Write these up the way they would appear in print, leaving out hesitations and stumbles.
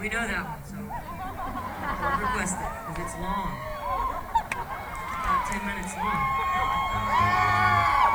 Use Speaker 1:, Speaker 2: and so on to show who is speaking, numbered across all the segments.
Speaker 1: We know that one, so don't request it, because it's long. About 10 minutes long.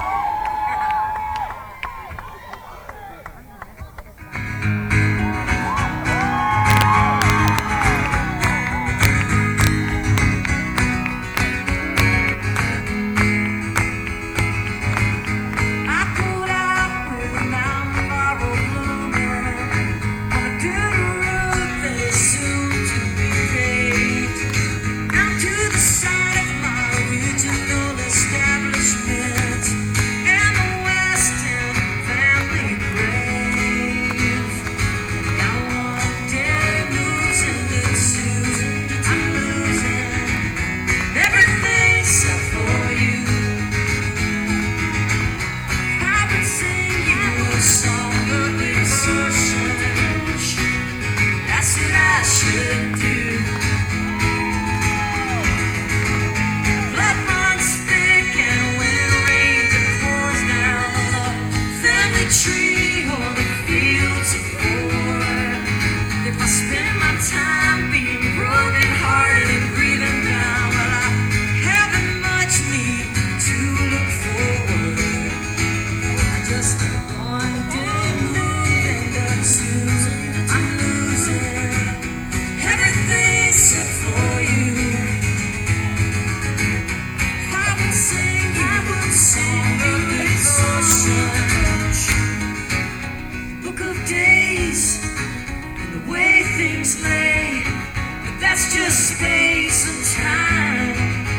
Speaker 1: That's just space and time.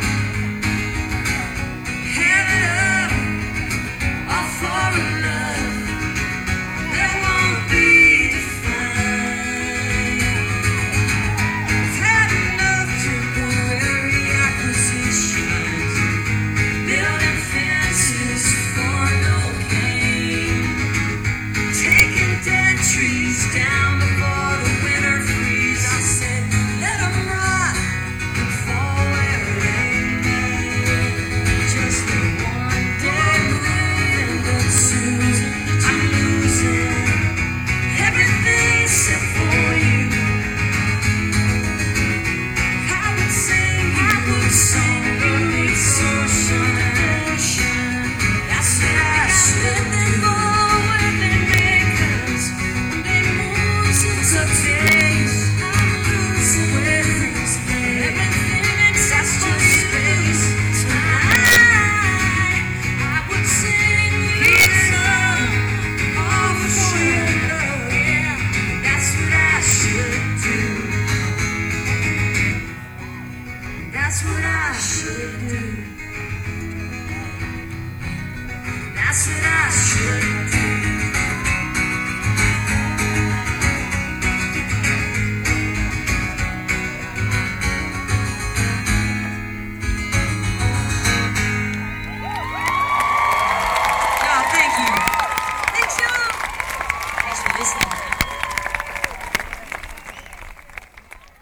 Speaker 1: Have it up, or fall in love, that won't be defined. I've had enough temporary acquisitions, building fences for no gain, taking dead trees down before the winter freeze. I said, let them rot and fall where it ain't made. Just a one day living that soon I'm losing everything except for you. I would sing beneath the ocean. That's what I should do. When they make us, when they move since a days. That's what I should do. That's what I should do.